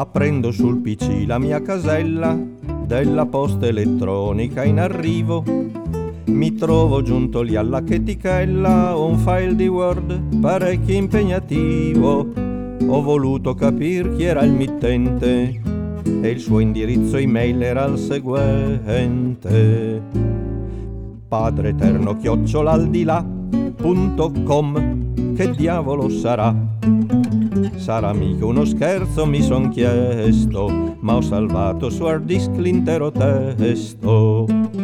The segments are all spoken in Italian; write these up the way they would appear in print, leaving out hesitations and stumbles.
Aprendo sul PC la mia casella della posta elettronica in arrivo, mi trovo giunto lì alla chetichella un file di Word parecchio impegnativo. Ho voluto capire chi era il mittente e il suo indirizzo email era il seguente: padreeterno@aldilà.com. Che diavolo sarà? Sarà mica uno scherzo, mi son chiesto, ma ho salvato su hard disk l'intero testo.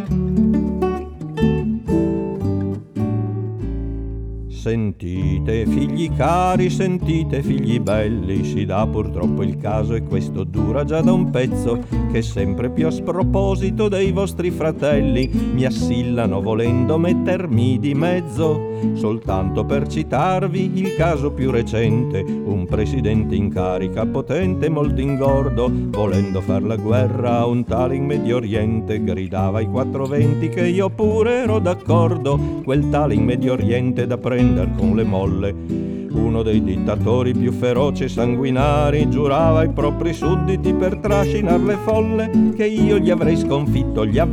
Sentite figli cari, sentite figli belli, si dà purtroppo il caso, e questo dura già da un pezzo, che sempre più a sproposito dei vostri fratelli mi assillano volendo mettermi di mezzo. Soltanto per citarvi il caso più recente, un presidente in carica potente molto ingordo, volendo far la guerra a un tale in Medio Oriente, gridava ai 420 che io pure ero d'accordo, quel tale in Medio Oriente da prendere con le molle. Uno dei dittatori più feroci e sanguinari giurava ai propri sudditi per trascinar le folle che io gli avrei sconfitto gli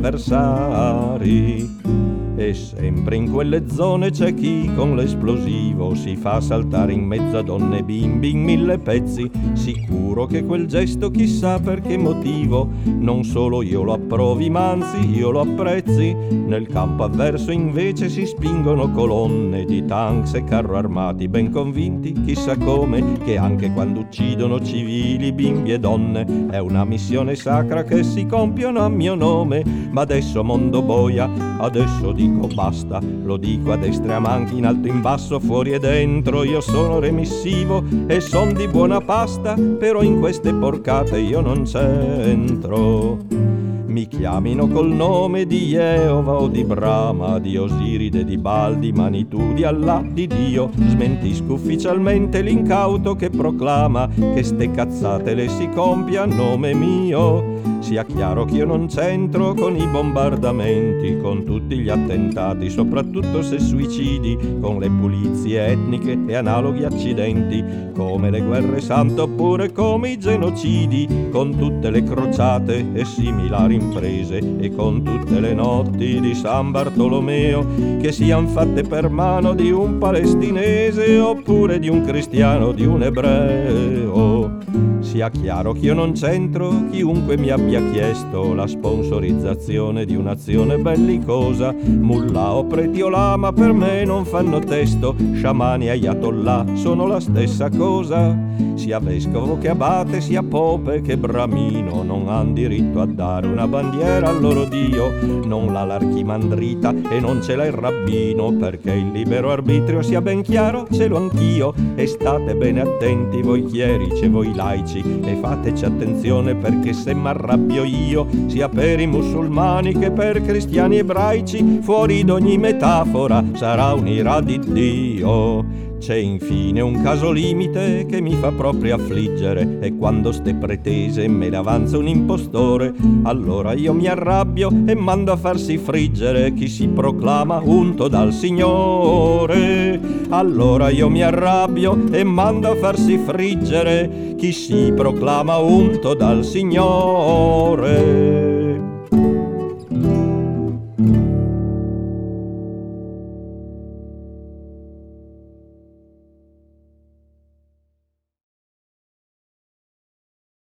avversari. E sempre in quelle zone c'è chi con l'esplosivo si fa saltare in mezzo a donne e bimbi in 1000 pezzi, sicuro che quel gesto chissà per che motivo non solo io lo approvi ma anzi io lo apprezzi. Nel campo avverso invece si spingono colonne di tanks e carro armati ben convinti chissà come che anche quando uccidono civili, bimbi e donne è una missione sacra che si compiono a mio nome. Ma adesso mondo boia, adesso dico basta, lo dico a destra e a manchi, in alto in basso, fuori e dentro, io sono remissivo e son di buona pasta, però in queste porcate io non c'entro. Mi chiamino col nome di Jehovah o di Brahma, di Osiride, di Baldi, Manitou, di Allah, di Dio. Smentisco ufficialmente l'incauto che proclama che ste cazzate le si compie a nome mio. Sia chiaro che io non c'entro con i bombardamenti, con tutti gli attentati, soprattutto se suicidi, con le pulizie etniche e analoghi accidenti, come le guerre sante oppure come i genocidi, con tutte le crociate e similari imprese, e con tutte le notti di San Bartolomeo che sian fatte per mano di un palestinese oppure di un cristiano, di un ebreo. Sia chiaro che io non c'entro, chiunque mi abbia chiesto la sponsorizzazione di un'azione bellicosa. Mullah o preti o lama per me non fanno testo, sciamani e ayatollah sono la stessa cosa. Sia vescovo che abate, sia pope che bramino non han diritto a dare una bandiera al loro Dio. Non l'ha l'archimandrita e non ce l'ha il rabbino, perché il libero arbitrio, sia ben chiaro, ce l'ho anch'io. E state bene attenti voi chierici e voi laici, e fateci attenzione, perché se m'arrabbio io, sia per i musulmani che per cristiani ebraici, fuori d'ogni metafora sarà un'ira di Dio. C'è infine un caso limite che mi fa proprio affliggere, e quando ste pretese me le avanza un impostore, allora io mi arrabbio e mando a farsi friggere chi si proclama unto dal Signore. Allora io mi arrabbio e mando a farsi friggere chi si proclama unto dal Signore.